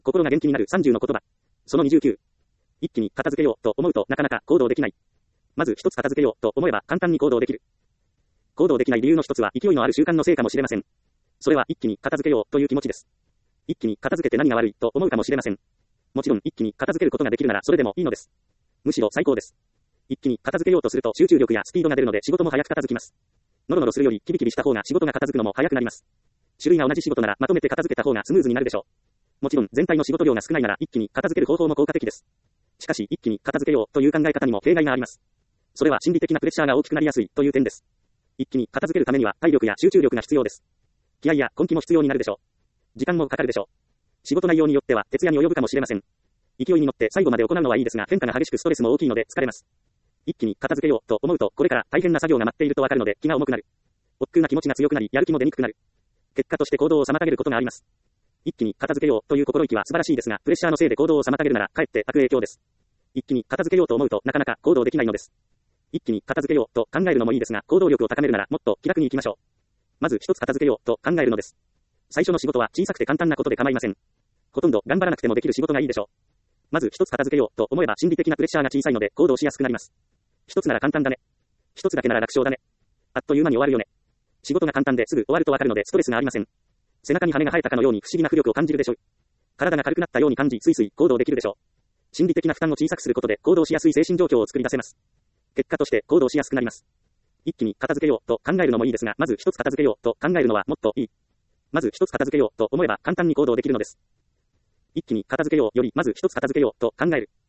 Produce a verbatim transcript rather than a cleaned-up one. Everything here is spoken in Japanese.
心が元気になるさんじゅうの言葉。そのにじゅうきゅう。一気に片付けようと思うとなかなか行動できない。まず一つ片付けようと思えば簡単に行動できる。行動できない理由の一つは勢いのある習慣のせいかもしれません。それは一気に片付けようという気持ちです。一気に片付けて何が悪いと思うかもしれません。もちろん一気に片付けることができるならそれでもいいのです。むしろ最高です。一気に片付けようとすると集中力やスピードが出るので仕事も早く片付きます。ノロノロするよりキビキビした方が仕事が片付くのも早くなります。種類が同じ仕事ならまとめて片付けた方がスムーズになるでしょう。もちろん全体の仕事量が少ないなら一気に片付ける方法も効果的です。しかし一気に片付けようという考え方にも弊害があります。それは心理的なプレッシャーが大きくなりやすいという点です。一気に片付けるためには体力や集中力が必要です。気合や根気も必要になるでしょう。時間もかかるでしょう。仕事内容によっては徹夜に及ぶかもしれません。勢いに乗って最後まで行うのはいいですが変化が激しくストレスも大きいので疲れます。一気に片付けようと思うとこれから大変な作業が待っているとわかるので気が重くなる。億劫な気持ちが強くなりやる気も出にくくなる。結果として行動を妨げることがあります。一気に片付けようという心意気は素晴らしいですがプレッシャーのせいで行動を妨げるならかえって悪影響です。一気に片付けようと思うとなかなか行動できないのです。一気に片付けようと考えるのもいいですが行動力を高めるならもっと気楽に行きましょう。まず一つ片付けようと考えるのです。最初の仕事は小さくて簡単なことで構いません。ほとんど頑張らなくてもできる仕事がいいでしょう。まず一つ片付けようと思えば心理的なプレッシャーが小さいので行動しやすくなります。一つなら簡単だね。一つだけなら楽勝だね。あっという間に終わるよね。仕事が簡単ですぐ終わるとわかるのでストレスがありません。背中に羽が生えたかのように不思議な浮力を感じるでしょう。体が軽くなったように感じスイスイ行動できるでしょう。心理的な負担を小さくすることで行動しやすい精神状況を作り出せます。結果として行動しやすくなります。一気に片付けようと考えるのもいいですがまず一つ片付けようと考えるのはもっといい。まず一つ片付けようと思えば簡単に行動できるのです。一気に片付けようよりまず一つ片付けようと考える。